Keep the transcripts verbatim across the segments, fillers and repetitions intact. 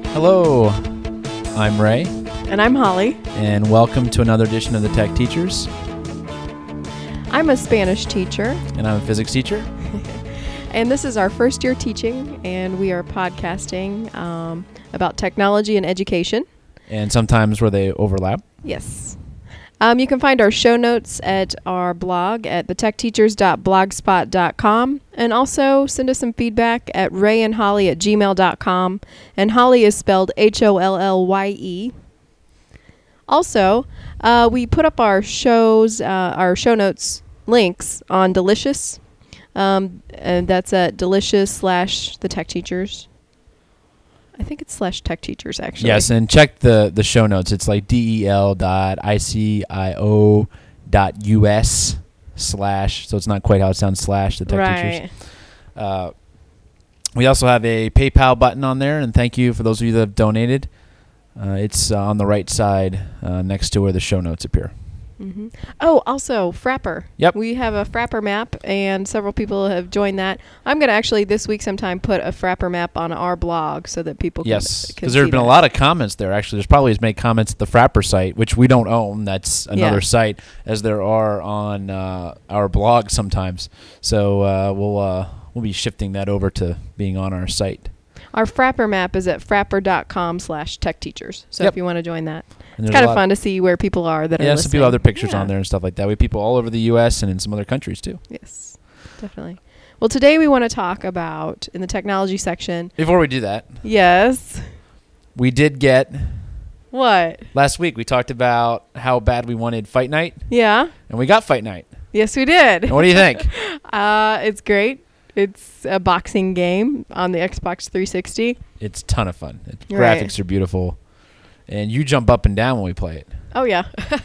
Hello, I'm Ray. And I'm Holly. And welcome to another edition of the Tech Teachers. I'm a Spanish teacher. And I'm a physics teacher. And this is our first year teaching, and we are podcasting um, about technology and education. And sometimes where they overlap. Yes. Um, you can find our show notes at our blog at the tech teachers dot blogspot dot com, and also send us some feedback at rayandholly at gmail dot com, and Holly is spelled H O L L Y E. Also, uh, we put up our shows, uh, our show notes links on Delicious, um, and that's at Delicious slash the Tech Teachers. I think it's slash Tech Teachers, actually. Yes, and check the, the show notes. It's like del dot icio dot us slash, so it's not quite how it sounds, slash the Tech right. Teachers. Uh, we also have a PayPal button on there, and thank you for those of you that have donated. Uh, it's uh, on the right side uh, next to where the show notes appear. Mm-hmm. Oh, also, Frapper. Yep. We have a Frapper map, and several people have joined that. I'm going to actually this week sometime put a Frapper map on our blog so that people can Yes, can because there have see been that. a lot of comments there. Actually, there's probably as many comments at the Frapper site, which we don't own. That's another Yeah. site, as there are on uh, our blog sometimes. So uh, we'll uh, we'll be shifting that over to being on our site. Our Frapper map is at frapper dot com slash tech teachers. So Yep. if you want to join that. And It's there's kind a of lot fun to see where people are that Yeah, are some listening. people have their pictures Yeah. on there and stuff like that. We have people all over the U S and in some other countries too. Yes, definitely. Well, today we want to talk about, in the technology section. Before we do that, Yes. we did get, What? last week we talked about how bad we wanted Fight Night, Yeah. and we got Fight Night. Yes, we did. And what do you think? uh, it's great. It's a boxing game on the Xbox three sixty. It's a ton of fun. It, Right. Graphics are beautiful. And you jump up and down when we play it. Oh, yeah.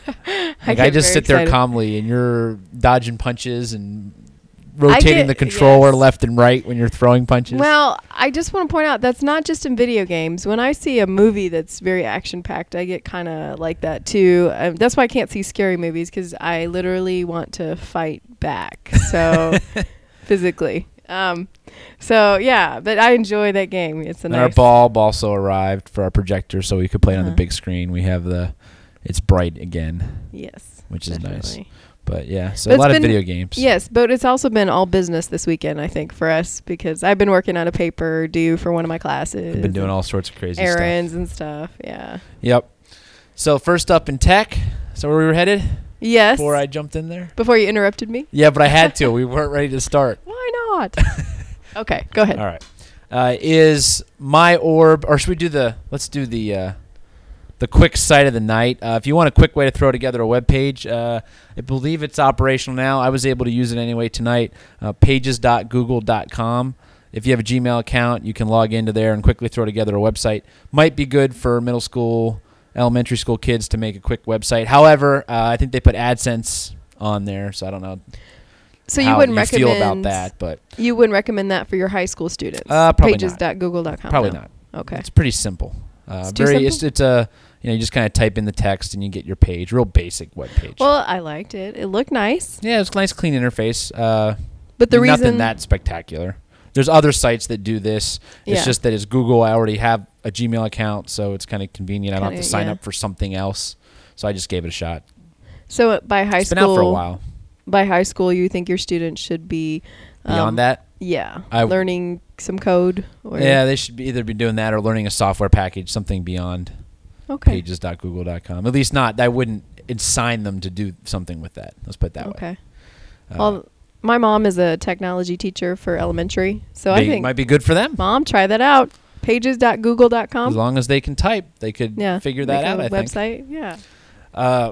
Like get I just very sit there excited. calmly, and you're dodging punches and rotating get- the controller yes. left and right when you're throwing punches. Well, I just want to point out that's not just in video games. When I see a movie that's very action-packed, I get kind of like that too. Um, that's why I can't see scary movies, because I literally want to fight back. So physically. Um, so yeah, but I enjoy that game. It's a and nice. our bulb also arrived for our projector, so we could play it on the Uh-huh. big screen. We have the, it's bright again, Yes, which is nice. definitely. But yeah, so But a it's lot of been- video games. Yes, but it's also been all business this weekend, I think, for us, because I've been working on a paper due for one of my classes. I've been doing all sorts of crazy errands stuff. and stuff. Yeah. Yep. So first up in tech, so where we were headed Yes. before I jumped in there? Before you interrupted me. Yeah, but I had to. We weren't ready to start. Why not? Okay, go ahead. All right. Uh, is my orb, or should we do the? Let's do the uh, the quick site of the night. Uh, if you want a quick way to throw together a web page, uh, I believe it's operational now. I was able to use it anyway tonight. Uh, pages dot google dot com. If you have a Gmail account, you can log into there and quickly throw together a website. Might be good for middle school, elementary school kids to make a quick website. However, uh, I think they put AdSense on there, so I don't know. So how you wouldn't you recommend feel about that, but You wouldn't recommend that for your high school students. Uh, probably not. pages dot google dot com. probably no? not. Okay. It's pretty simple. Uh, It's too very. simple? It's it's a you know you just kind of type in the text and you get your page. Real basic web page. Well, I liked it. It looked nice. yeah, it's a nice clean interface. Uh, But the nothing reason that spectacular. There's other sites that do this. It's Yeah. just that as Google, I already have a Gmail account, so it's kind of convenient. I don't have Kinda, to sign yeah. up for something else. So I just gave it a shot. So uh, by high It's school been out for a while. By high school you think your students should be um, Beyond that, Yeah. I- learning some code or yeah, they should be either be doing that or learning a software package, something beyond Okay. pages dot google dot com. At least not. I wouldn't assign them to do something with that. Let's put it that way. Okay. Uh, Well, my mom is a technology teacher for elementary, so I They- think might be good for them. Mom, try that out. pages dot google dot com. As long as they can type, they could Yeah. figure that Make a out, I think. website. Yeah. Uh,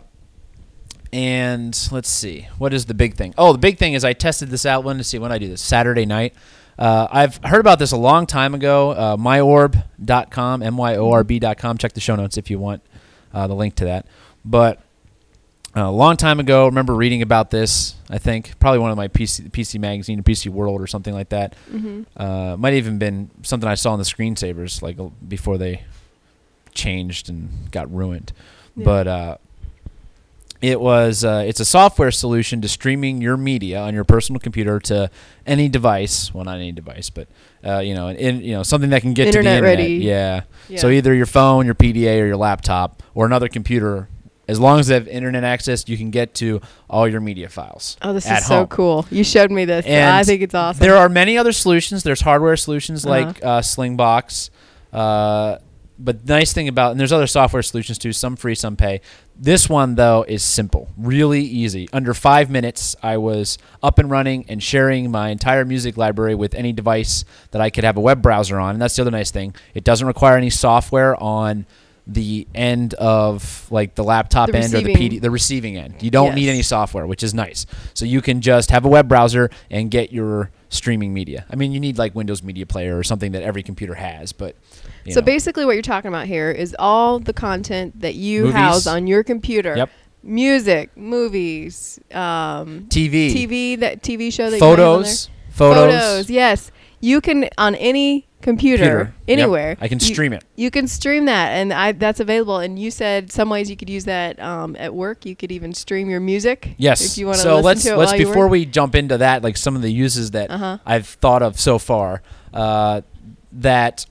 and let's see. What is the big thing? Oh, the big thing is I tested this out. When to see when I do this? Saturday night. Uh, I've heard about this a long time ago. Uh, my orb dot com, M Y O R B dot com. Check the show notes if you want uh, the link to that. But uh, a long time ago, I remember reading about this, I think. Probably one of my P C, P C Magazine or P C World or something like that. Mm-hmm. Uh, might even been something I saw in the screensavers like uh, before they changed and got ruined. Yeah. But uh, It was uh, it's a software solution to streaming your media on your personal computer to any device. Well, not any device, but uh, you know, in, you know, something that can get Internet to the internet. ready. Yeah. Yeah. So either your phone, your P D A, or your laptop, or another computer. As long as they have internet access, you can get to all your media files. Oh, this at is so home. cool. You showed me this. And I think it's awesome. There are many other solutions. There's hardware solutions Uh-huh. like uh, Slingbox. Uh, but the nice thing about, and there's other software solutions too, some free, some pay. This one, though, is simple, really easy. Under five minutes, I was up and running and sharing my entire music library with any device that I could have a web browser on. And that's the other nice thing. It doesn't require any software on the end of like the laptop The end or the receiving. P D, the receiving end. You don't need Yes. any software, which is nice. So you can just have a web browser and get your streaming media. I mean, you need like Windows Media Player or something that every computer has, but you So know. basically what you're talking about here is all the content that you Movies. house on your computer. Yep. Music, movies, um, T V, T V, that T V show that you might have on photos, there. photos, Photos, yes. You can, on any computer, computer. Yep. anywhere. I can you- stream it. You can stream that, and I, that's available. And you said some ways you could use that um, at work. You could even stream your music. Yes. If you want to so listen let's to it let's while you before work. we jump into that, like some of the uses that Uh-huh. I've thought of so far. Uh, that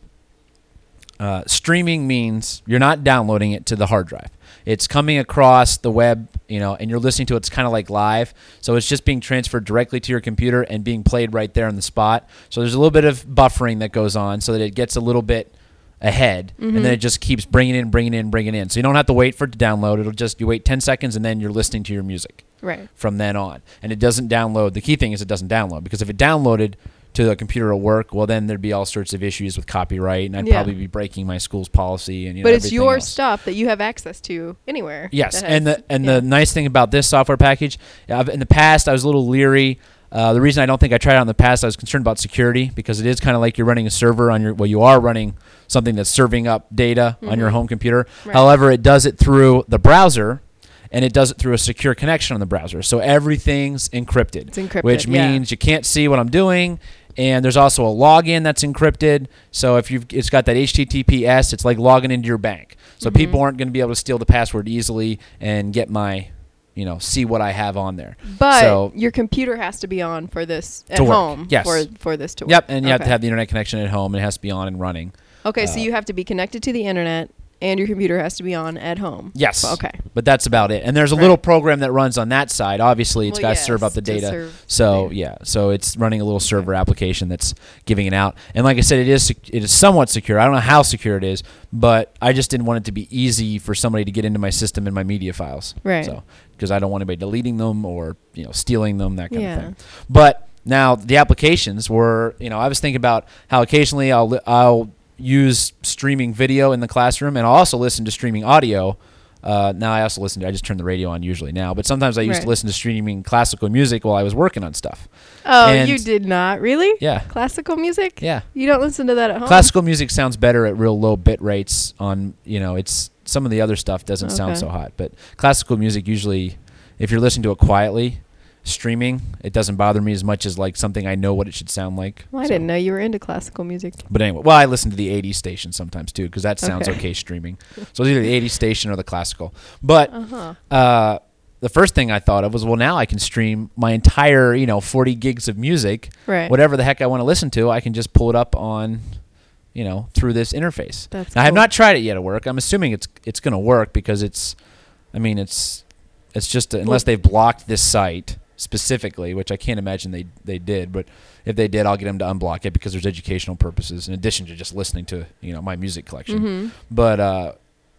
uh, streaming means you're not downloading it to the hard drive. It's coming across the web, you know, and you're listening to it. It's kind of like live. So it's just being transferred directly to your computer and being played right there on the spot. So there's a little bit of buffering that goes on so that it gets a little bit ahead, Mm-hmm. and then it just keeps bringing in, bringing in, bringing in. So you don't have to wait for it to download. It'll just, you wait ten seconds, and then you're listening to your music Right. from then on. And it doesn't download. The key thing is it doesn't download, because if it downloaded to the computer at work, well, then there'd be all sorts of issues with copyright, and I'd Yeah. probably be breaking my school's policy. And you know, But it's everything your else. stuff that you have access to anywhere. Yes, that and has- the and yeah. the nice thing about this software package, I've, in the past I was a little leery. Uh, the reason I don't think I tried it out in the past, I was concerned about security, because it is kind of like you're running a server on your, well, you are running something that's serving up data on your Mhm. home computer. Right. However, it does it through the browser, and it does it through a secure connection on the browser. So everything's encrypted, It's encrypted, which yeah. means you can't see what I'm doing. And there's also a login that's encrypted. So if you've, it's got that H T T P S, it's like logging into your bank. So Mhm. people aren't going to be able to steal the password easily and get my, you know, see what I have on there. But so, your computer has to be on for this at To work, home. yes. For for this to work. yep, and you have to Okay. have the internet connection at home, and it has to be on and running. Okay, uh, so you have to be connected to the internet, and your computer has to be on at home. Yes. Okay. But that's about it. And there's a Right. little program that runs on that side. Obviously, it's Well, got to serve yes, up the to data. serve So data. yeah, so it's running a little server application that's giving it out. And like I said, it is sec- it is somewhat secure. I don't know how secure it is, but I just didn't want it to be easy for somebody to get into my system and my media files. Right. So because I don't want anybody deleting them or you know stealing them, that kind Yeah. of thing. But now the applications were, you know, I was thinking about how occasionally I'll li- I'll use streaming video in the classroom, and I'll also listen to streaming audio. Uh, now I also listen to, I just turn the radio on usually now, but sometimes I used Right. to listen to streaming classical music while I was working on stuff. Oh, And- you did not really? Yeah. Classical music? Yeah. You don't listen to that at home? Classical music sounds better at real low bit rates on, you know, it's some of the other stuff doesn't sound Okay. so hot, but classical music usually, if you're listening to it quietly, streaming, it doesn't bother me as much as like something I know what it should sound like. Well, I So- didn't know you were into classical music. But anyway, well, I listen to the eighties station sometimes too, because that sounds Okay. okay streaming. So it's either the eighties station or the classical. But Uh-huh. uh, the first thing I thought of was, well, now I can stream my entire, you know, forty gigs of music, Right. whatever the heck I want to listen to. I can just pull it up on, you know, through this interface. That's now, I have cool. not tried it yet at work. I'm assuming it's it's going to work because it's, I mean, it's it's just unless they've blocked this site specifically, which I can't imagine they they did. But if they did, I'll get them to unblock it because there's educational purposes in addition to just listening to you know my music collection. Mhm. But uh,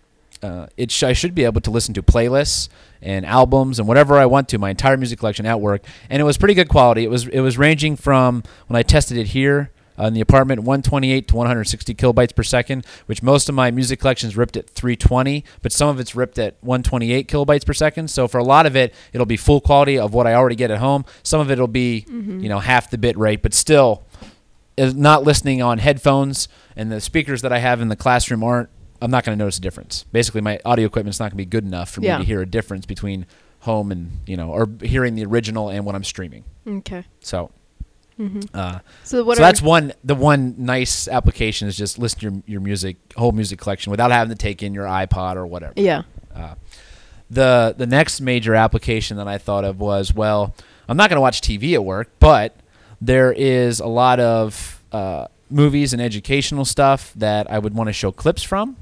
uh, it sh- I should be able to listen to playlists and albums and whatever I want to, my entire music collection at work, and it was pretty good quality. It was it was ranging from, when I tested it here uh, in the apartment, one twenty-eight to one hundred sixty kilobytes per second, which most of my music collections ripped at three twenty, but some of it's ripped at one twenty-eight kilobytes per second. So for a lot of it, it'll be full quality of what I already get at home. Some of it will be Mm-hmm. you know half the bit rate, but still, is not listening on headphones, and the speakers that I have in the classroom aren't. I'm not going to notice a difference. Basically, my audio equipment's not going to be good enough for Yeah. me to hear a difference between home and you know, or hearing the original and what I'm streaming. Okay. So, Mm-hmm. uh, So what so are that's one. The one nice application is just listen to your your music, whole music collection, without having to take in your iPod or whatever. Yeah. Uh, The the next major application that I thought of was, well, I'm not going to watch T V at work, but there is a lot of uh, movies and educational stuff that I would want to show clips from.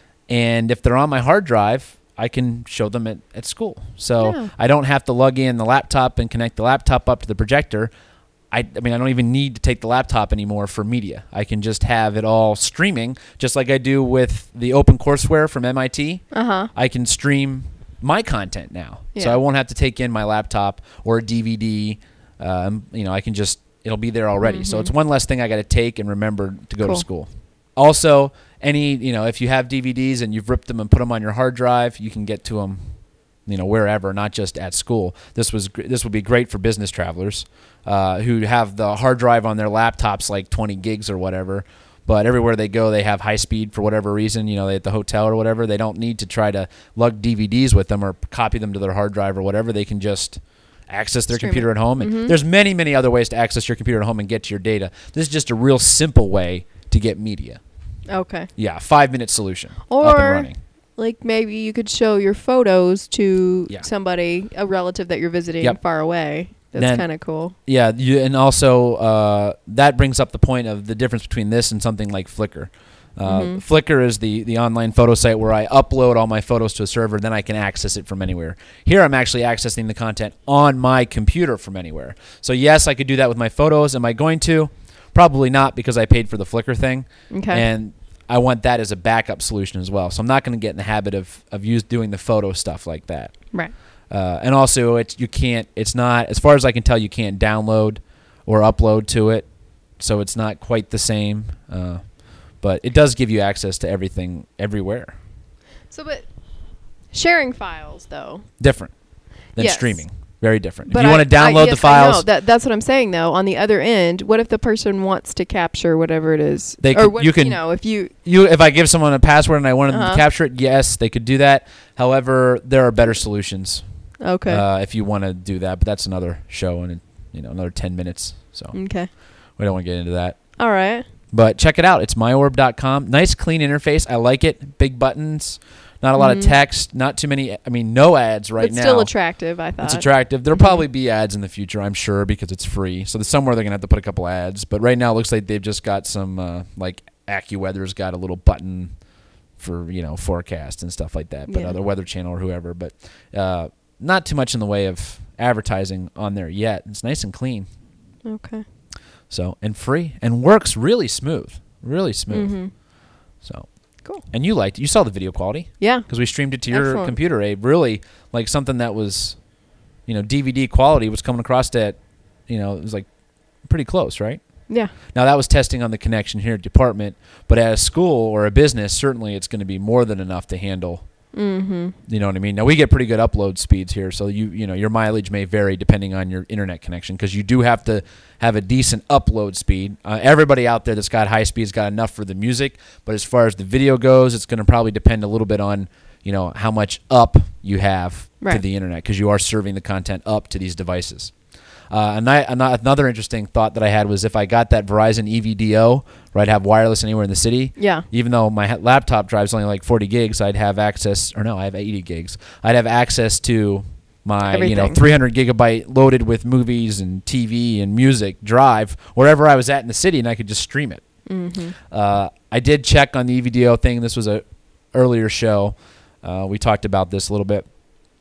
And if they're on my hard drive, I can show them at, at school. So Yeah. I don't have to log in the laptop and connect the laptop up to the projector. I, I mean, I don't even need to take the laptop anymore for media. I can just have it all streaming, just like I do with the OpenCourseWare from M I T. Uh-huh. I can stream my content now. So Yeah. I won't have to take in my laptop or a D V D. Um, you know, I can just, it'll be there already. So it's one less thing I got to take and remember to go Cool. to school. Also, any, you know, if you have D V Ds and you've ripped them and put them on your hard drive, you can get to them, you know, wherever, not just at school. This was gr- this would be great for business travelers uh, who have the hard drive on their laptops, like twenty gigs or whatever. But everywhere they go, they have high speed for whatever reason. You know, they at the hotel or whatever, they don't need to try to lug D V Ds with them or copy them to their hard drive or whatever. They can just access their Stream computer it. at home. And Mhm. there's many, many other ways to access your computer at home and get to your data. This is just a real simple way to get media. Okay. Yeah, five minute solution. up and Or running. like maybe you could show your photos to Yeah. somebody, a relative that you're visiting Yep. far away. That's Then- kind of cool. Yeah, you, and also uh, that brings up the point of the difference between this and something like Flickr. Uh, Mhm. Flickr is the, the online photo site where I upload all my photos to a server, then I can access it from anywhere. Here I'm actually accessing the content on my computer from anywhere. So yes, I could do that with my photos. Am I going to? Probably not, because I paid for the Flickr thing. Okay. And I want that as a backup solution as well. So I'm not going to get in the habit of, of use, doing the photo stuff like that. Right. Uh, and also, it's you can't. It's not, as far as I can tell, you can't download or upload to it, so it's not quite the same. Uh, but it does give you access to everything everywhere. So, but sharing files though. Different than Yes. streaming. Very different. But if you I- want to I- download yes, the files, I know. That, that's what I'm saying though. On the other end, what if the person wants to capture whatever it is? They or could- what, you can- you know, if you you if I give someone a password and I wanted them Uh-huh. to capture it, yes, they could do that. However, there are better solutions okay. uh, if you want to do that. But that's another show and you know another ten minutes. So okay. we don't want to get into that. All right. But check it out. It's my orb dot com. Nice, clean interface. I like it. Big buttons. Not a lot of Mhm. text. Not too many. I mean, no ads right But now. still attractive, I thought. It's attractive. There'll Mhm. probably be ads in the future, I'm sure, because it's free. So there's somewhere they're going to have to put a couple ads. But right now it looks like they've just got some, uh, like AccuWeather's got a little button for, you know, forecast and stuff like that. But Yeah. other Weather Channel or whoever. But uh, not too much in the way of advertising on there yet. It's nice and clean. Okay. So, and free. And works really smooth. Really smooth. Mm-hmm. So, Cool. and you liked, you saw the video quality Yeah. because we streamed it to your Excellent. computer. A really like something that was, you know, D V D quality was coming across at, you know, it was like pretty close, right? Yeah. Now that was testing on the connection here at department, but at a school or a business, certainly it's going to be more than enough to handle. Mm-hmm. You know what I mean? Now we get pretty good upload speeds here, so you you know your mileage may vary depending on your internet connection because you do have to have a decent upload speed. Uh, everybody out there that's got high speeds got enough for the music, but as far as the video goes, it's going to probably depend a little bit on you know how much up you have to Right. the internet because you are serving the content up to these devices. Uh, and I, ano- another interesting thought that I had was if I got that Verizon E V D O, where I'd have wireless anywhere in the city, Yeah. even though my ha- laptop drives only like forty gigs, I'd have access, or no, I have eighty gigs. I'd have access to my, you know, Everything. three hundred gigabyte loaded with movies and T V and music drive wherever I was at in the city, and I could just stream it. Mm-hmm. Uh, I did check on the E V D O thing. This was a earlier show. Uh, we talked about this a little bit,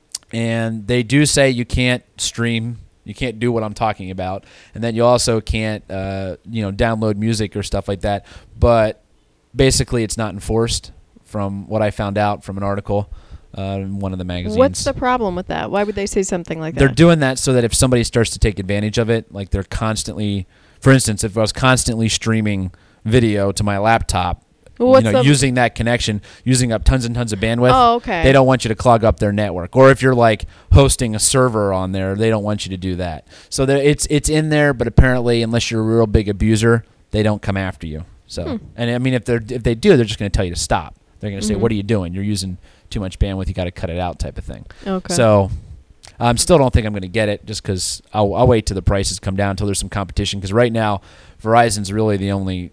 and they do say you can't stream. You can't do what I'm talking about, and then you also can't, uh, you know, download music or stuff like that. But basically, it's not enforced, from what I found out from an article uh, in one of the magazines. What's the problem with that? Why would they say something like that? They're doing that so that if somebody starts to take advantage of it, like they're constantly, for instance, if I was constantly streaming video to my laptop, Well, what's you know, the- using that connection, using up tons and tons of bandwidth, Oh, okay. they don't want you to clog up their network. Or if you're like hosting a server on there, they don't want you to do that. So there, it's it's in there, but apparently, unless you're a real big abuser, they don't come after you. So, Hmm. and I mean, if they're if they do, they're just going to tell you to stop. They're going to say, Mhm. "What are you doing? You're using too much bandwidth. You got to cut it out," type of thing. Okay. So, I um, still don't think I'm going to get it, just because I'll, I'll wait till the prices come down until there's some competition. Because right now, Verizon's really the only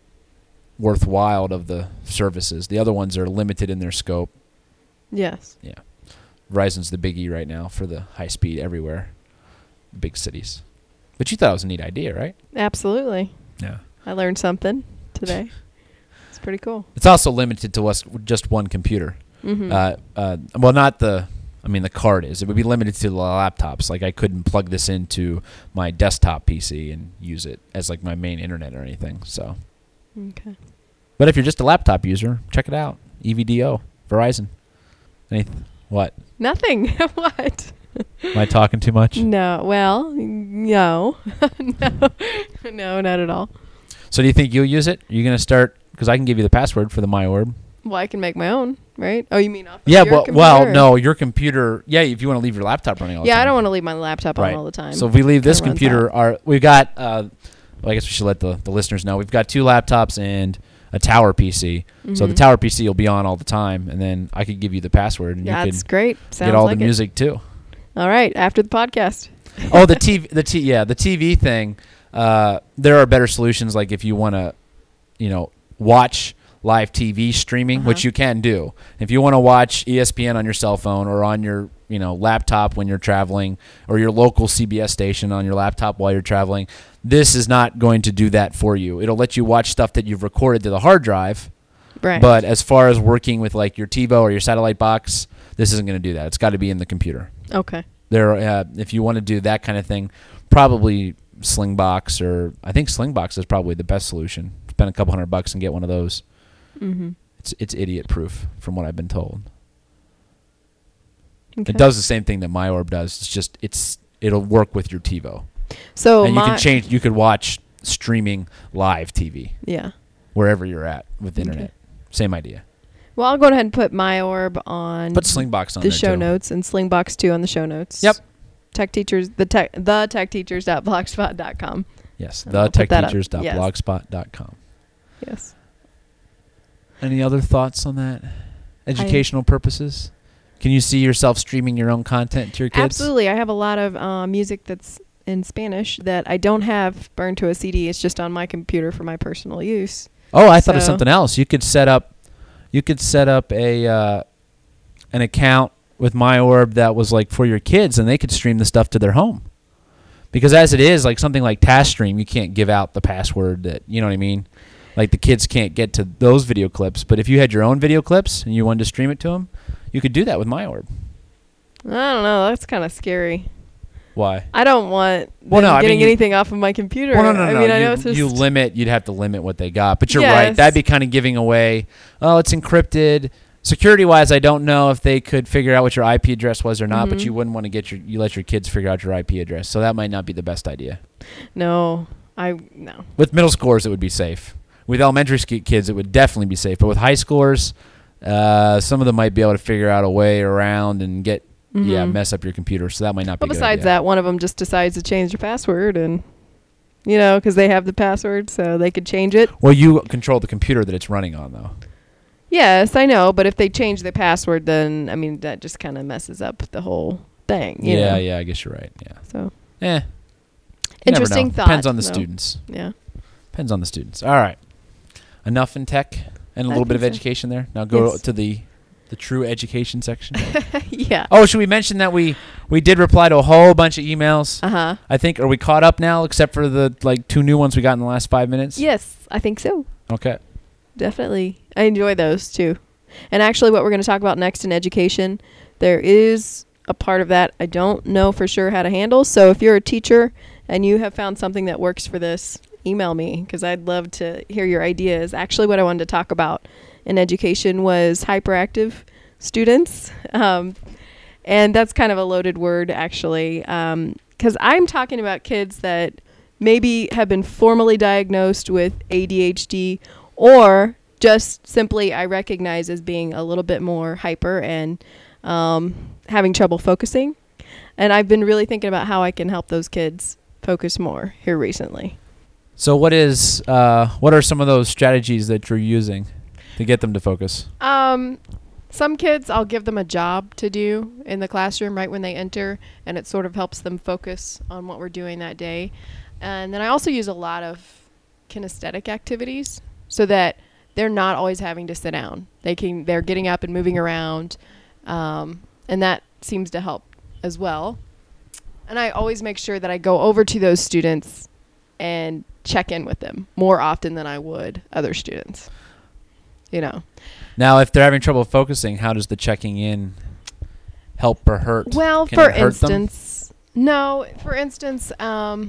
worthwhile of the services. The other ones are limited in their scope. Yes. Verizon's the biggie right now for the high speed everywhere, big cities. But you thought it was a neat idea, right? Absolutely. Yeah. I learned something today. It's pretty cool. It's also limited to us just one computer. Mm-hmm. Uh, uh, well, not the. I mean, the card is. It would be limited to the laptops. Like, I couldn't plug this into my desktop P C and use it as, like, my main internet or anything. So. Okay. But if you're just a laptop user, check it out. E V D O, Verizon. Any what? Nothing. What? Am I talking too much? No. Well, no. no. No, not at all. So do you think you'll use it? Are you going to start? Because I can give you the password for the MyOrb. Well, I can make my own, right? Oh, you mean off of Yeah, your well, computer? well, no, your computer. Yeah, if you want to leave your laptop running all the Yeah, time. I don't want to leave my laptop Right. on all the time. So if we leave this Kinda runs computer, out. our we've got. Uh, well, I guess we should let the, the listeners know we've got two laptops and a tower P C. So the Mhm. tower P C will be on all the time, and then I could give you the password, and Yeah, you that's can great. Sounds get all like the it. music too. All right, after the podcast. Oh, the T V, the T, yeah, the T V thing. Uh, there are better solutions. Like if you want to, you know, watch live T V streaming, Uh-huh. which you can do. If you want to watch E S P N on your cell phone or on your, you know, laptop when you're traveling, or your local C B S station on your laptop while you're traveling, this is not going to do that for you. It'll let you watch stuff that you've recorded to the hard drive. Right. But as far as working with like your TiVo or your satellite box, this isn't going to do that. It's got to be in the computer. Okay. There, uh, if you want to do that kind of thing, probably Slingbox, or I think Slingbox is probably the best solution. Spend a couple hundred bucks and get one of those. Mm-hmm. It's it's idiot proof from what I've been told. Okay. It does the same thing that MyOrb does. It's just it's it'll work with your TiVo, So and you my, can change. You could watch streaming live T V Yeah. wherever you're at with the Okay. internet. Same idea. Well, I'll go ahead and put MyOrb on Put Slingbox on the there show too. notes and Slingbox two on the show notes. Yep. Tech teachers the tech the tech teachers dot blogspot dot com. Yes, And the I'll put tech that up. teachers dot Yes. blogspot dot com. Yes. Any other thoughts on that? Educational purposes? Can you see yourself streaming your own content to your kids? Absolutely. I have a lot of uh, music that's in Spanish that I don't have burned to a C D. It's just on my computer for my personal use. Oh, I thought of So- something else. You could set up, you could set up a uh, an account with MyOrb that was like for your kids, and they could stream the stuff to their home. Because as it is, like something like TaskStream, you can't give out the password that, you know what I mean? Like the kids can't get to those video clips. But if you had your own video clips and you wanted to stream it to them, you could do that with MyOrb. I don't know. That's kind of scary. Why? I don't want Well, them no, I getting mean, you- anything off of my computer. Well, no, no, I no. mean, I you, know it's just you limit. You'd have to limit what they got. But you're right. Yes. That'd be kind of giving away. Oh, it's encrypted. Security-wise, I don't know if they could figure out what your I P address was or not. But Mhm. you wouldn't want to get your. You let your kids figure out your I P address. So that might not be the best idea. no. I no. With middle schoolers, it would be safe. With elementary ski kids, it would definitely be safe. But with high schoolers, uh, some of them might be able to figure out a way around and get yeah Mhm. mess up your computer. So that might not Well, be. a good besides idea. that, one of them just decides to change their password, and you know, because they have the password, so they could change it. Well, you control the computer that it's running on, though. Yes, I know, but if they change the password, then I mean that just kind of messes up the whole thing. You Yeah, know? yeah. I guess you're right. Yeah. So Eh. You never interesting know. thought. Depends on the though. students. Yeah. Depends on the students. All right. Enough in tech and a I little bit of think so. education there. Now go Yes. to the the true education section. Yeah. Oh, should we mention that we we did reply to a whole bunch of emails? Uh huh. I think are we caught up now except for the like two new ones we got in the last five minutes? Yes, I think so. Okay. Definitely. I enjoy those too. And actually, what we're going to talk about next in education, there is a part of that I don't know for sure how to handle. So if you're a teacher and you have found something that works for this, email me because I'd love to hear your ideas. Actually, what I wanted to talk about in education was hyperactive students. Um, and that's kind of a loaded word, actually, because I'm talking about kids that maybe have been formally diagnosed with A D H D or just simply I recognize as being a little bit more hyper and um, having trouble focusing. And I've been really thinking about how I can help those kids focus more here recently. So what is uh what are some of those strategies that you're using to get them to focus? Um, some kids, I'll give them a job to do in the classroom right when they enter, and it sort of helps them focus on what we're doing that day. And then I also use a lot of kinesthetic activities so that they're not always having to sit down. They can, they're getting up and moving around, um, and that seems to help as well. And I always make sure that I go over to those students and check in with them more often than I would other students. You know. Now, if they're having trouble focusing, how does the checking in help or hurt? Well, Can for it hurt them? instance, no, for instance, um,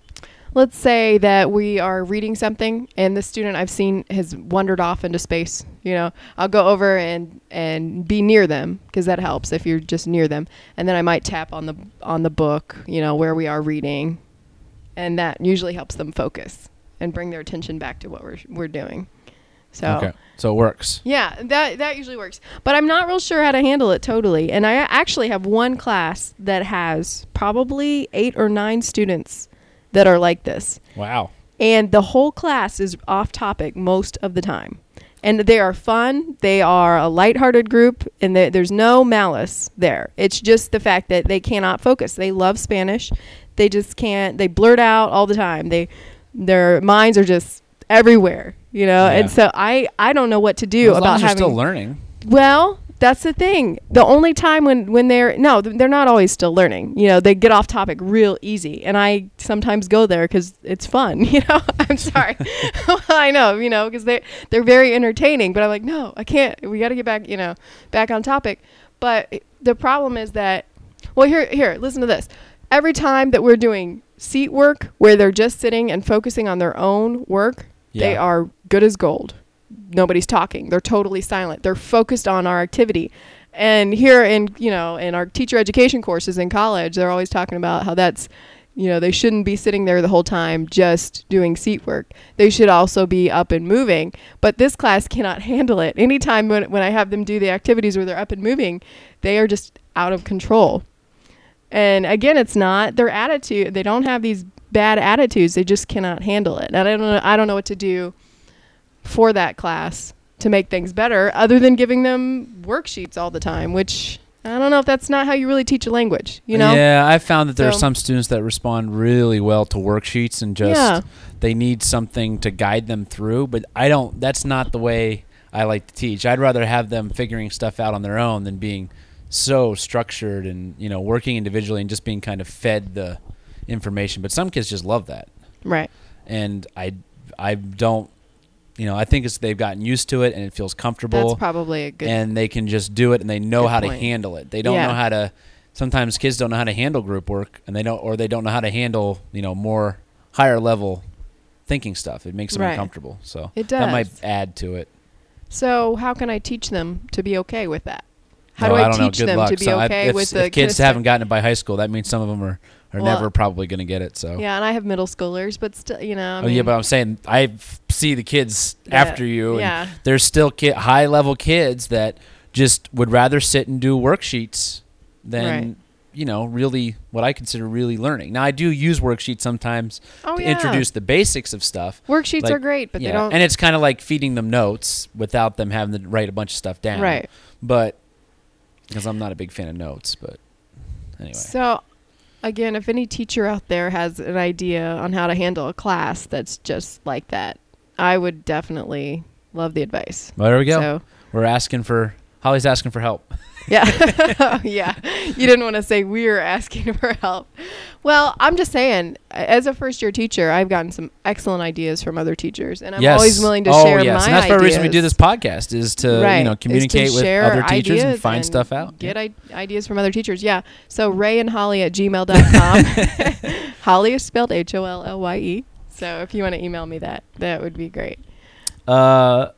let's say that we are reading something and the student I've seen has wandered off into space. You know, I'll go over and, and be near them because that helps if you're just near them. And then I might tap on the on the book, you know, where we are reading. And that usually helps them focus and bring their attention back to what we're we're doing. So Okay. So it works. yeah, that that usually works. But I'm not real sure how to handle it totally. And I actually have one class that has probably eight or nine students that are like this. Wow. And the whole class is off topic most of the time. And they are fun. They are a lighthearted group, and there- there's no malice there. It's just the fact that they cannot focus. They love Spanish. They just can't. They blurt out all the time. They, their minds are just everywhere, you know. Yeah. And so I, I don't know what to do Well, as long about as you're having. still learning. Well, that's the thing. The only time when, when they're no, th- they're not always still learning. You know, they get off topic real easy, and I sometimes go there because it's fun. You know, I'm sorry. I know, you know, because they they're very entertaining. But I'm like, no, I can't. We got to get back, you know, back on topic. But the problem is that, well, here, here, listen to this. Every time that we're doing seat work where they're just sitting and focusing on their own work, they Yeah. are good as gold. Nobody's talking. They're totally silent. They're focused on our activity. And here in, you know, in our teacher education courses in college, they're always talking about how that's, you know, they shouldn't be sitting there the whole time just doing seat work. They should also be up and moving. But this class cannot handle it. Anytime when, when I have them do the activities where they're up and moving, they are just out of control. And again, it's not their attitude. They don't have these bad attitudes. They just cannot handle it. And I don't know, I don't know what to do for that class to make things better other than giving them worksheets all the time, which I don't know if that's not how you really teach a language, you know? Yeah, I found that there So- are some students that respond really well to worksheets and just Yeah. they need something to guide them through, but I don't that's not the way I like to teach. I'd rather have them figuring stuff out on their own than being so structured and, you know, working individually and just being kind of fed the information. But some kids just love that. Right. And I I don't you know, I think it's they've gotten used to it and it feels comfortable. That's probably a good and they can just do it and they know Good how point. to handle it. They don't Yeah. know how to sometimes kids don't know how to handle group work and they don't or they don't know how to handle, you know, more higher level thinking stuff. It makes them Right. uncomfortable. So It that might does. add to it. So how can I teach them to be okay with that? How No, do I, don't know. teach Good them luck. to be So I- okay if, with if the kids kinesta- haven't gotten it by high school, that means some of them are, are Well, never probably going to get it. So Yeah, and I have middle schoolers, but still, you know. I oh, yeah, mean, but I'm saying I f- see the kids that- after you. And Yeah. there's still ki- high level kids that just would rather sit and do worksheets than Right. you know really what I consider really learning. Now I do use worksheets sometimes Oh, to yeah. introduce the basics of stuff. Worksheets like- are great, but yeah, they don't. and it's kind of like feeding them notes without them having to write a bunch of stuff down. Right. But because I'm not a big fan of notes, but anyway. So, again, if any teacher out there has an idea on how to handle a class that's just like that, I would definitely love the advice. Well, there we go. So, We're asking for Holly's asking for help. yeah. yeah. You didn't want to say we were asking for help. Well, I'm just saying, as a first year teacher, I've gotten some excellent ideas from other teachers, and I'm yes. always willing to oh, share yes. my and that's ideas. the reason we do this podcast is to Right. you know is to communicate with share other teachers and ideas find stuff out. Get Yeah. I- ideas from other teachers. Yeah. So Ray and Holly at gmail dot com. Holly is spelled H O L L Y E. So if you want to email me that, that would be great. Uh,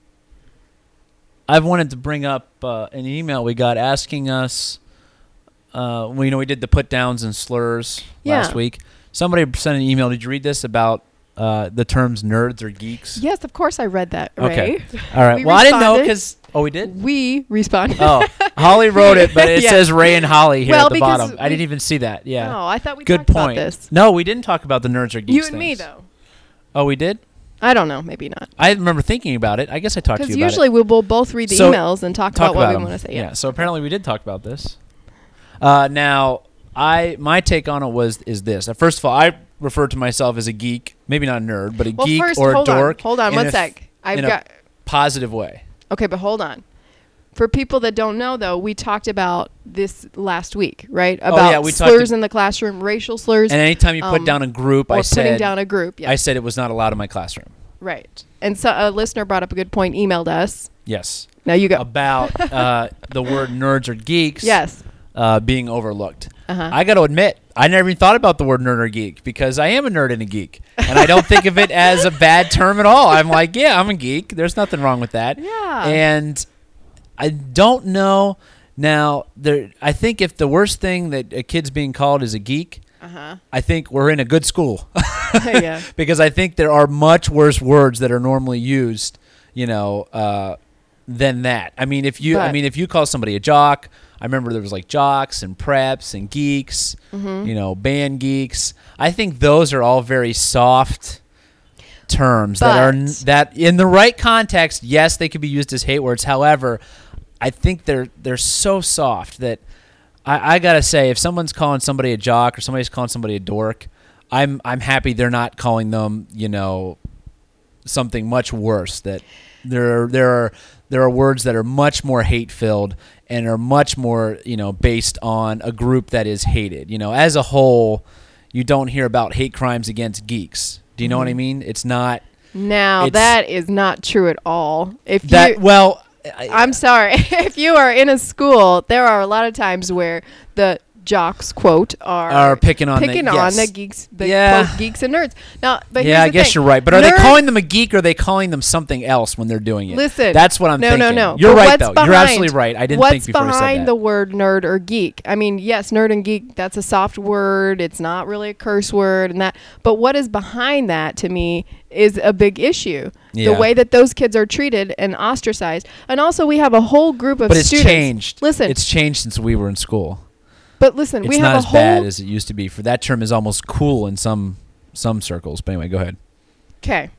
I've wanted to bring up uh, an email we got asking us. Uh, we you know we did the put downs and slurs Yeah. last week. Somebody sent an email. Did you read this about uh, the terms nerds or geeks? Yes, of course I read that, Okay. Ray. All right. We well, I didn't know responded. because oh, we did. We responded. Oh, Holly wrote it, but it Yeah. says Ray and Holly here Well, at the because bottom. I we- didn't even see that. Yeah. Oh, I thought we Good talked about point. this. No, we didn't talk about the nerds or geeks. You and me, things. though. Oh, we did. I don't know. Maybe not. I remember thinking about it. I guess I talked to you Because about usually it. we will both read the So, emails and talk, Talk about, what we them. want to say. Yeah. Yeah. So apparently we did talk about this. Uh, now, I my take on it was is this. Uh, first of all, I refer to myself as a geek, maybe not a nerd, but a Well, geek first, or a hold dork. on. Hold on in one a sec. I've in got. a positive way. Okay, but hold on. For people that don't know, though, we talked about this last week, right? Oh, About yeah, we talked slurs to- in the classroom, racial slurs. And anytime you put um, down a group, or I putting said down a group. Yeah. I said it was not allowed in my classroom. Right. And so a listener brought up a good point, emailed us. Yes. Now you go. About uh, the word nerds or geeks Yes. uh, being overlooked. Uh-huh. I got to admit, I never even thought about the word nerd or geek because I am a nerd and a geek. And I don't think of it as a bad term at all. I'm like, yeah, I'm a geek. There's nothing wrong with that. Yeah. And I don't know. Now, there. I think if the worst thing that a kid's being called is a geek, Uh-huh. I think we're in a good school. Yeah. Because I think there are much worse words that are normally used, you know, uh, than that. I mean, if you, I But- mean, if you call somebody a jock, I remember there was like jocks and preps and geeks, Mm-hmm. you know, band geeks. I think those are all very soft terms that are n- But- that in the right context, yes, they could be used as hate words. However, I think they're they're so soft that I, I gotta say, if someone's calling somebody a jock or somebody's calling somebody a dork, I'm I'm happy they're not calling them, you know, something much worse. That there are, there are there are words that are much more hate filled and are much more, you know, based on a group that is hated. You know, as a whole, you don't hear about hate crimes against geeks. Do you know what I mean? It's not Now, It's- that is not true at all. If that you, well. I, I'm sorry. If you are in a school, there are a lot of times where the jocks, quote, are, Are picking on the- picking on yes. the geeks, the Yeah. quote, geeks and nerds. Now, but yeah, here's I the guess thing. you're right. But are they Nerd- calling them a geek or are they calling them something else when they're doing it? Listen, That's what I'm no, thinking. no, no. You're But right, what's though. behind, You're absolutely right. I didn't what's think before I said behind that. the word nerd or geek? I mean, yes, nerd and geek, that's a soft word. It's not really a curse word and that. But what is behind that, to me, is a big issue. Yeah. The way that those kids are treated and ostracized. And also, we have a whole group of But it's students. changed. Listen. It's changed since we were in school. But listen, It's we not have a as whole bad as it used to be. For that term is almost cool in some some circles. But anyway, go ahead. Okay.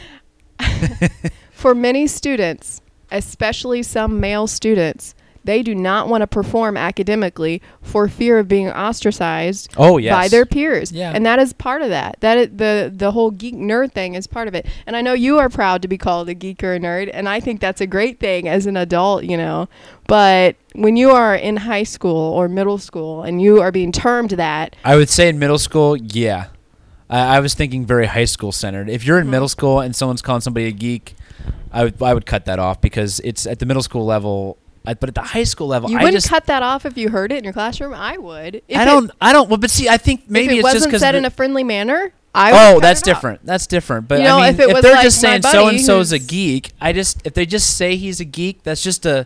For many students, especially some male students, they do not want to perform academically for fear of being ostracized Oh, yes. by their peers. Yeah. And that is part of that. That is, the the whole geek nerd thing is part of it. And I know you are proud to be called a geek or a nerd, and I think that's a great thing as an adult, you know. But when you are in high school or middle school and you are being termed that, I would say in middle school, yeah. I, I was thinking very high school centered. If you're in Mhm. middle school and someone's calling somebody a geek, I would I would cut that off because it's at the middle school level. I, but at the high school level, you I wouldn't just cut that off if you heard it in your classroom. I would. If I it- don't I don't. Well, but see, I think maybe if it it's wasn't just because said in a friendly manner, I would oh, cut that's it off. different. That's different. But You know, I mean, if it was they're like just my saying buddy so and so's a who's- geek, I just if they just say he's a geek, that's just a.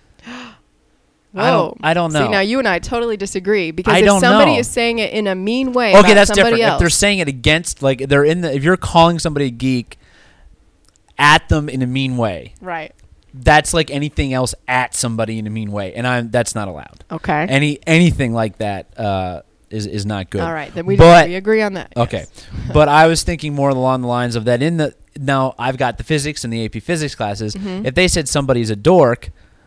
Whoa. I don't. I don't know. See, now you and I totally disagree because I if don't somebody know. is saying it in a mean way, okay, about that's somebody different. else, If they're saying it against, like they're in the, if you're calling somebody a geek at them in a mean way, right? that's like anything else at somebody in a mean way, and I'm that's not allowed. Okay. Any anything like that uh, is is not good. All right, then we, But- we agree on that. Okay, yes. but I was thinking more along the lines of that. In the now, I've got the physics and the A P physics classes. Mhm. If they said somebody's a dork,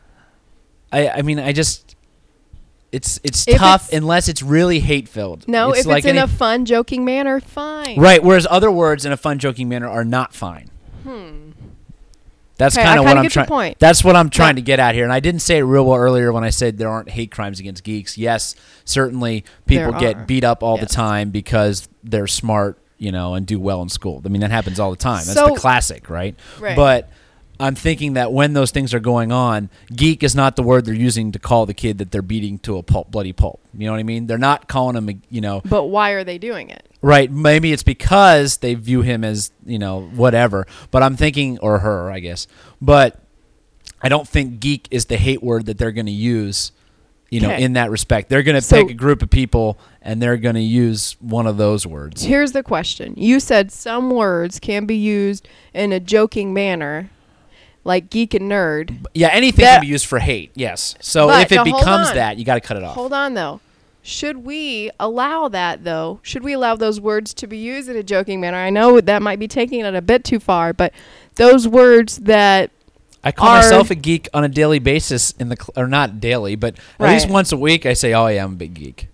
I I mean I just it's it's If tough it's- unless it's really hate filled. No, if like it's in any- a fun, joking manner, fine. right. Whereas other words in a fun, joking manner are not fine. Hmm. That's Okay, I kind of what kinda I'm get your trying. point. That's what I'm trying Yeah. to get at here, and I didn't say it real well earlier when I said there aren't hate crimes against geeks. Yes, certainly people There get are. beat up all Yes. the time because they're smart, you know, and do well in school. I mean, that happens all the time. That's So- the classic, right? Right. But I'm thinking that when those things are going on, geek is not the word they're using to call the kid that they're beating to a pulp, bloody pulp. You know what I mean? They're not calling him, a, you know, But why are they doing it? right. Maybe it's because they view him as, you know, whatever. But I'm thinking, or her, I guess. But I don't think geek is the hate word that they're going to use, you know, Okay. in that respect. They're going to So- pick a group of people and they're going to use one of those words. Here's the question. You said some words can be used in a joking manner, like geek and nerd. Yeah, anything That- can be used for hate, yes. So But if it now hold becomes on. that, you got to cut it off. Hold on, though. Should we allow that, though? Should we allow those words to be used in a joking manner? I know that might be taking it a bit too far, but those words that I call are- myself a geek on a daily basis in the cl- or not daily, but at Right. least once a week I say, "Oh yeah, I'm a big geek."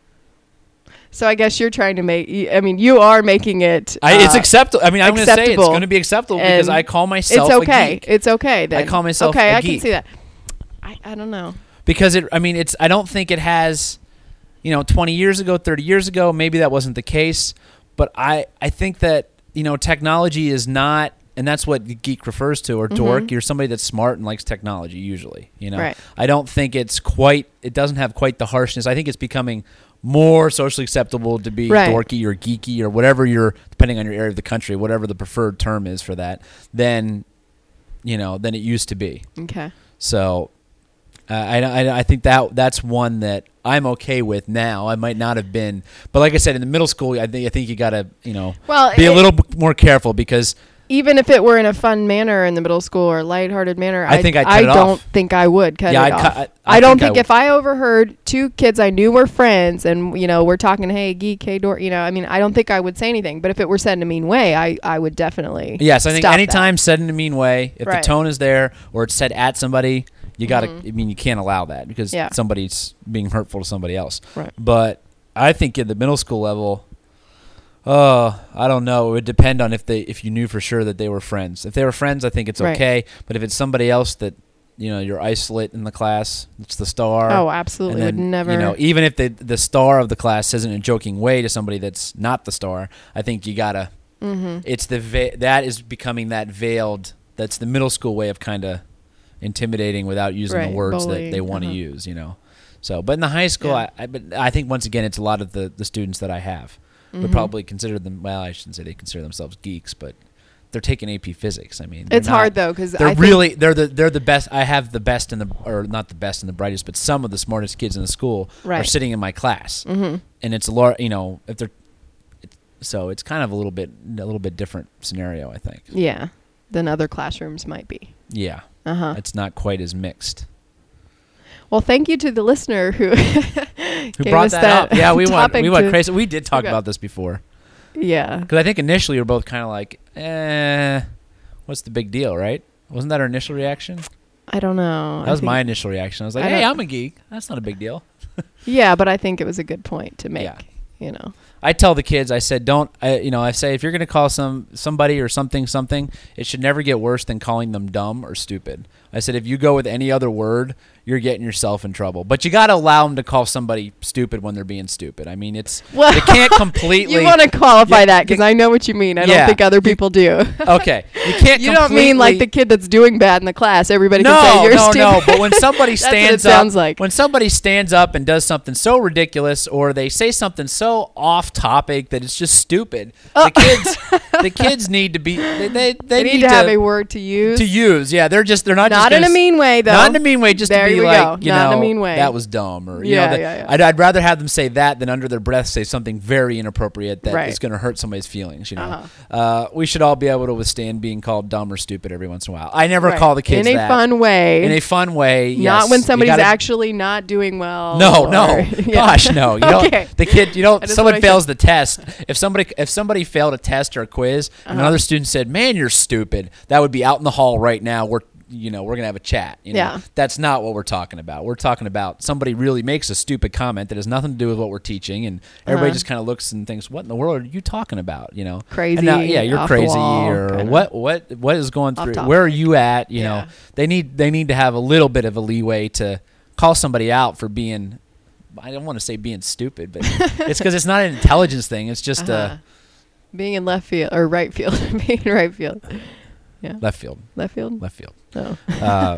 So I guess you're trying to make. I mean, you are making it. I, it's uh, acceptable. I mean, I'm going to say it's acceptable. going to be acceptable because And I call myself It's okay. a geek. It's okay. Then. call myself okay. a I geek. can see that. I, I don't know. Because it, I mean, it's. I don't think it has, you know, twenty years ago, thirty years ago, maybe that wasn't the case. But I, I think that, you know, technology is not, and that's what geek refers to, or dork. Mm-hmm. You're somebody that's smart and likes technology usually, you know. Right. I don't think it's quite, it doesn't have quite the harshness. I think it's becoming more socially acceptable to be Right. dorky or geeky or whatever you're, depending on your area of the country, whatever the preferred term is for that, than, you know, than it used to be. Okay. So uh, I, I, I think that that's one that I'm okay with now. I might not have been, but like I said, in the middle school, I think I think you got to, you know, Well, be a it- little b- more careful because Even if it were in a fun manner in the middle school or lighthearted manner, I think I'd cut I it don't off. think I would cut Yeah, it I'd off. cut- I- I, I don't think I think w- if I overheard two kids I knew were friends and, you know, we're talking, hey, geek, hey, dork, you know, I mean, I don't think I would say anything. But if it were said in a mean way, I, I would definitely yes, I think stop anytime said in a mean way, if Right. the tone is there or it's said at somebody, you got to. Mhm. I mean, you can't allow that because Yeah. somebody's being hurtful to somebody else. Right. But I think at the middle school level, oh, I don't know. It would depend on if they if you knew for sure that they were friends. If they were friends, I think it's Right. okay. But if it's somebody else that, you know, you're isolate in the class, it's the star. that. Oh, absolutely. And Would then, never. you know, even if the the star of the class says it in a joking way to somebody that's not the star, I think you gotta. Mm-hmm. It's the va- that is becoming that veiled. That's the middle school way of kind of intimidating without using Right, the words bullying, that they want to uh-huh. use. You know, so but in the high school, Yeah. I, I but I think once again it's a lot of the the students that I have would Mhm. probably consider them. Well, I shouldn't say they consider themselves geeks, but they're taking A P Physics. I mean, they're It's not- hard though because They're I think, really they're the they're the best. I have the best and the or not the best and the brightest, but some of the smartest kids in the school are Right. sitting in my class, Mhm. and it's a lot. You know, if they're it's, so it's kind of a little bit a little bit different scenario. I think. Yeah, than other classrooms might be. Yeah, Uh huh. it's not quite as mixed. Well, thank you to the listener who Who gave brought us that, up? Yeah, we went topic we went to- crazy. We did talk Okay. about this before Yeah. because I think initially we were both kind of like, eh, what's the big deal, right? Wasn't that our initial reaction? I don't know. That I was think- my initial reaction. I was like, I hey, don't- I'm a geek. That's not a big deal. Yeah, but I think it was a good point to make. Yeah. You know. I tell the kids, I said, don't, I, you know, I say if you're going to call some somebody or something something, it should never get worse than calling them dumb or stupid. I said if you go with any other word, you're getting yourself in trouble. But you got to allow them to call somebody stupid when they're being stupid. I mean, it's Well, you can't completely. You want to qualify Yeah, that because you- I know what you mean. I Yeah. don't think other people do. Okay, you can't. You don't mean like the completely- kid that's doing bad in the class. Everybody no, can say you're no, stupid. no. But when somebody That's what it stands sounds up, like. when somebody stands up and does something so ridiculous, or they say something so off topic that it's just stupid, Oh. the kids, the kids need to be. They they, they, They need to have a word to use. to use. Yeah, they're just they're not, Not just in a gonna s- mean way, though. Not in a mean way, just There to be we like, go. you Not in know, a mean way. that was dumb, or you Yeah, know, that- yeah, yeah. I'd, I'd rather have them say that than under their breath say something very inappropriate that Right. is going to hurt somebody's feelings. You know, Uh-huh. uh, we should all be able to withstand being called dumb or stupid every once in a while. I never Right. call the kids in a that. fun way. in a fun way. not yes. when You somebody's gotta- actually not doing well. No, no, or- Yeah. gosh, no. You Okay. don't. The kid, you don't. That is Someone what I fails the test. If somebody, if somebody failed a test or a quiz, and Uh-huh. another student said, "Man, you're stupid," that would be out in the hall right now. We're, you know, we're gonna have a chat. You know? Yeah. That's not what we're talking about. We're talking about somebody really makes a stupid comment that has nothing to do with what we're teaching, and everybody Uh-huh. just kind of looks and thinks, "What in the world are you talking about?" You know, Crazy, And now, yeah, you're off the crazy, wall, or kinda. what? What? What is going Off through? topic. Where are you at? You Yeah. know, they need they need to have a little bit of a leeway to call somebody out for being. I don't want to say being stupid, but it's because it's not an intelligence thing. It's just Uh-huh. Being in left field or right field. Being in right field. Yeah. uh, left field, Left field? left field. No. Uh,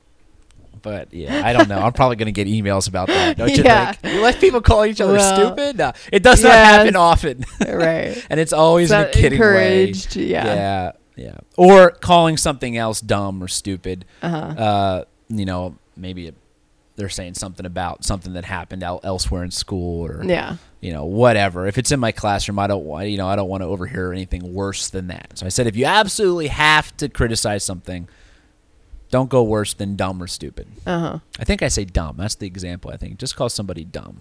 but yeah, I don't know. I'm probably going to get emails about that. Don't you Yeah. think? You let people call each other Well, stupid? No, it does not yes. happen often, Right. and it's always in a So kidding way. encouraged. Yeah. Yeah, yeah. Or calling something else dumb or stupid. Uh-huh. Uh, you know, maybe it, they're saying something about something that happened el- elsewhere in school, or Yeah. you know, whatever. If it's in my classroom, I don't want, you know, I don't want to overhear anything worse than that. So I said, if you absolutely have to criticize something, don't go worse than dumb or stupid. Uh-huh. I think I say dumb. That's the example. I think just call somebody dumb.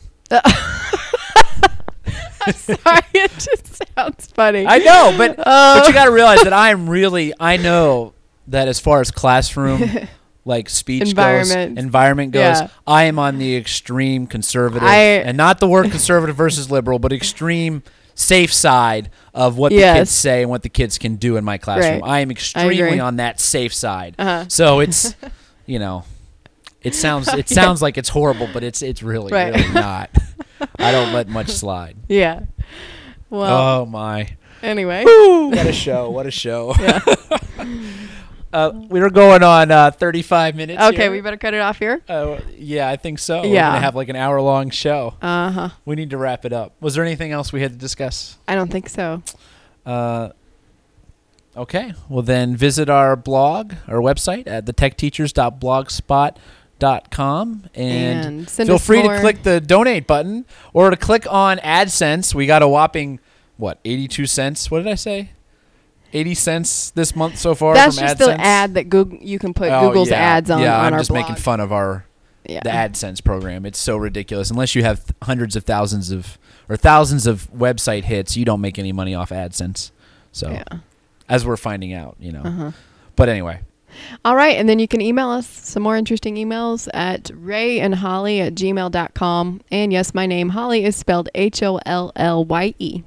I'm sorry. It just sounds funny. I know, but Oh. but you got to realize that I'm really, I know that as far as classroom, like speech Environment. goes, environment goes, Yeah. I am on the extreme conservative, I- and not the word conservative versus liberal, but extreme safe side of what the Yes. kids say and what the kids can do in my classroom. Right. I am agree. extremely on that safe side. Uh-huh. So it's, you know, It sounds it Yeah. sounds like it's horrible, but it's it's really Right. really not. I don't let much slide. Yeah. Well, Oh my. anyway. Woo, what a show. What a show. Yeah. uh, we were going on uh, thirty-five minutes. Okay, here. we better cut it off here. Uh, yeah, I think so. We're Yeah. going to have like an hour long show. Uh huh. We need to wrap it up. Was there anything else we had to discuss? I don't think so. Uh, okay. Well, then visit our blog, our website at the tech teachers dot blogspot dot com and, And send feel us free more- to click the donate button or to click on AdSense. We got a whopping, what, eighty-two cents? What did I say? eighty cents this month so far That's from just AdSense. the ad that Google you can put Oh, Google's yeah. ads on, Yeah, on I'm our just blog. making fun of our Yeah. the AdSense program. It's so ridiculous. Unless you have th- hundreds of thousands of or thousands of website hits, you don't make any money off AdSense. So, Yeah. as we're finding out, you know. Uh-huh. But anyway, All right, and then you can email us some more interesting emails at ray and holly at gmail dot com. And yes, my name, Holly, is spelled H O L L Y E.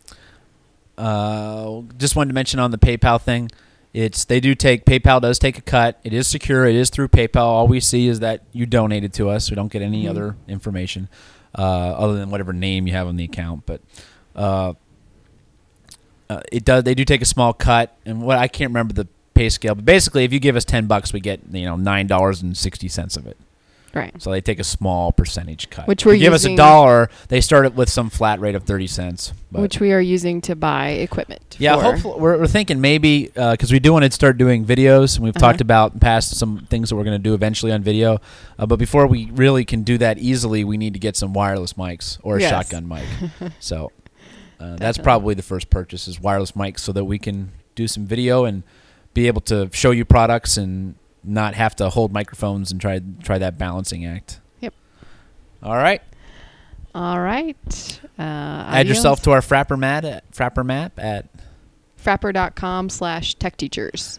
uh, just wanted to mention on the PayPal thing, it's they do take PayPal does take a cut. It is secure. It is through PayPal. All we see is that you donated to us. We don't get any Mhm. other information uh, other than whatever name you have on the account. But uh, uh, it does. They do take a small cut, and what I can't remember the pay scale. But basically, if you give us ten bucks, we get you know nine dollars and sixty cents of it. Right. So they take a small percentage cut. Which If we're you give us a using- dollar, they start it with some flat rate of thirty cents. But Which we are using to buy equipment. yeah, for. hopefully we're, we're thinking maybe because we do want to start doing videos, and we've Uh-huh. talked about in past some things that we're going to do eventually on video. Uh, but before we really can do that easily, we need to get some wireless mics or a Yes. shotgun mic. So uh, that's Definitely. probably the first purchase is wireless mics, so that we can do some video and be able to show you products and not have to hold microphones and try try that balancing act. Yep. All right. All right. Uh, Add yourself to our Frapper map at Frapper map at frapper dot com slash tech teachers.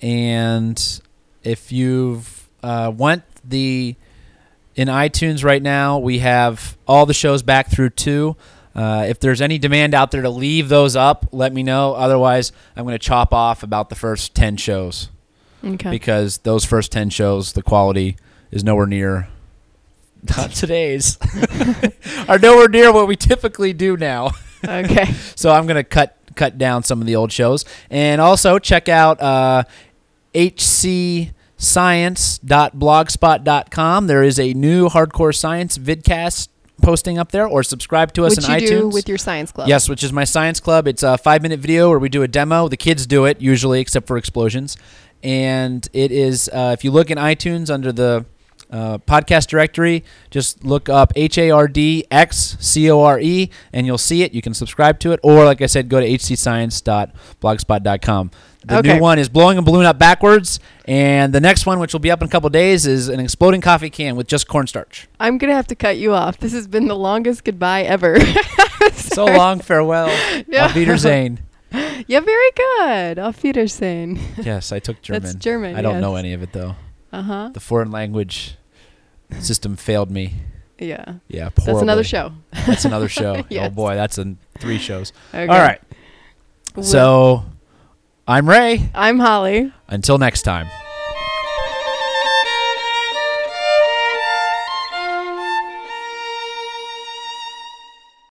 and if you've uh, want the in iTunes right now, we have all the shows back through two. Uh, if there's any demand out there to leave those up, let me know. Otherwise, I'm going to chop off about the first ten shows Okay. because those first ten shows, the quality is nowhere near not today's, are nowhere near what we typically do now. Okay. So I'm going to cut cut down some of the old shows. And also check out uh, h c science dot blogspot dot com. There is a new Hardcore Science vidcast posting up there, or subscribe to us Which in you iTunes. do with your science club. Yes, which is my science club. It's a five-minute video where we do a demo. The kids do it usually, except for explosions. And it is, uh, if you look in iTunes under the uh, podcast directory, just look up H A R D X C O R E, and you'll see it. You can subscribe to it. Or, like I said, go to h c science dot blogspot dot com. The Okay. new one is blowing a balloon up backwards. And the next one, which will be up in a couple days, is an exploding coffee can with just cornstarch. I'm going to have to cut you off. This has been the longest goodbye ever. So long, farewell. Yeah. Auf Wiedersehen. Yeah, very good. Auf Wiedersehen. Yes, I took German. That's German, I don't yes. know any of it, though. Uh-huh. The foreign language system failed me. Yeah. Yeah, That's another horribly. show. That's another show. Oh, Yes. boy, that's in three shows. Okay. All right. Well, So, I'm Ray. I'm Holly. Until next time.